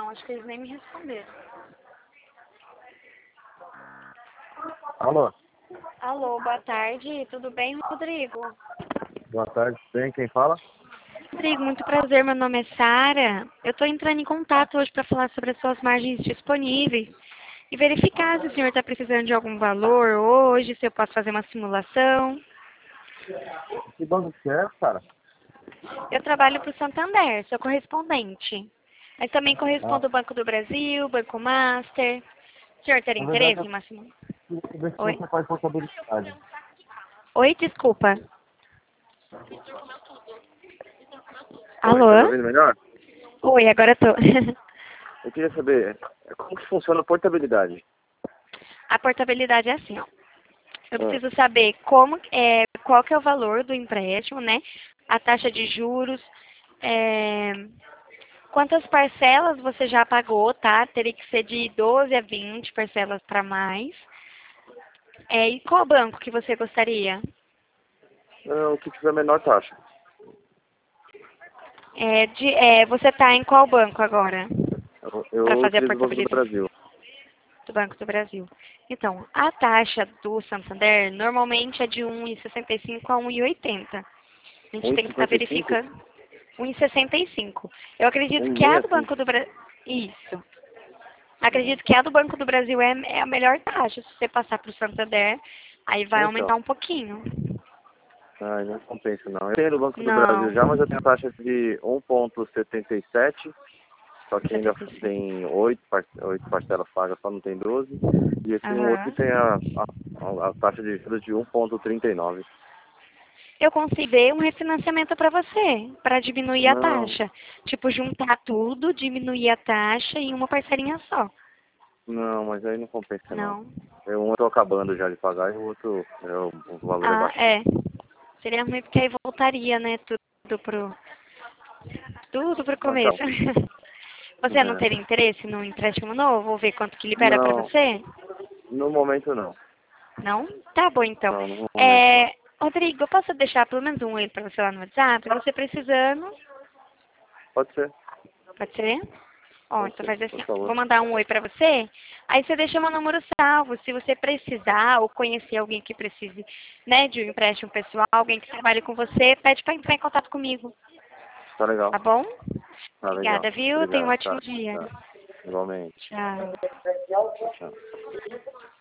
acho que eles nem me responderam. Alô, Alô, boa tarde, tudo bem, Rodrigo? boa tarde, bem, quem fala? Rodrigo, muito prazer, meu nome é Sara. Eu estou entrando em contato hoje para falar sobre as suas margens disponíveis e verificar se o senhor está precisando de algum valor hoje, se eu posso fazer uma simulação. Que banco que é, cara? Eu trabalho para o Santander, sou correspondente. Mas também Ah, correspondo ao Banco do Brasil, Banco Master. O senhor teria na verdade, interesse em uma simulação? eu queria ver se Oi? você faz contabilidade. Oi, desculpa. Oi, tá me Alô? ouvindo melhor? Oi, agora eu tô. Eu queria saber como que funciona a portabilidade. A portabilidade é assim, ó. Eu Ah, preciso saber qual que é o valor do empréstimo, né? A taxa de juros, é, quantas parcelas você já pagou, tá? Teria que ser de 12 a 20 parcelas para mais. E qual banco que você gostaria? não, o que tiver menor taxa. Você está em qual banco agora? Para Eu fazer a utilizo o Banco do portabilidade Brasil. do Banco do Brasil. Então, a taxa do Santander normalmente é de 1,65 a 1,80. A gente tem que estar 1,55? verificando 1,65. Eu acredito que a do 1,65? Banco do Brasil. Isso. Acredito que a do Banco do Brasil é a melhor taxa. Se você passar para o Santander, aí vai Então, aumentar um pouquinho. não compensa não. Eu tenho no Banco do Não. Brasil já, mas eu tenho a taxa de 1,77. Só que ainda 75. tem oito parcelas pagas, só não tem 12. E esse um outro Aham. que tem a taxa de juros de 1,39. Eu consigo ver um refinanciamento para você, para diminuir a Não, taxa. Tipo, juntar tudo, diminuir a taxa em uma parcelinha só. não, mas aí não compensa não. Não. Um eu tô acabando já de pagar e o outro o valor é Ah, baixinho. é. Seria ruim porque aí voltaria, né, tudo pro começo. Então, Você não teria interesse no empréstimo novo? Ou ver quanto que libera para não, você? no momento não. Não? Tá bom, então. Não, no momento não. Rodrigo, eu posso deixar pelo menos um e-mail para você lá no WhatsApp? Você precisando, Pode ser, pode ser? Ó, pode então ser, faz assim, por ó. Vou favor. mandar um oi para você, aí você deixa meu número salvo. Se você precisar ou conhecer alguém que precise, né, de um empréstimo pessoal, alguém que trabalhe com você, pede para entrar em contato comigo, Tá legal, tá bom? tá legal. Obrigada, viu? Tenha um Obrigado, ótimo tá, dia. tá. Igualmente. Tchau. Tchau, tchau.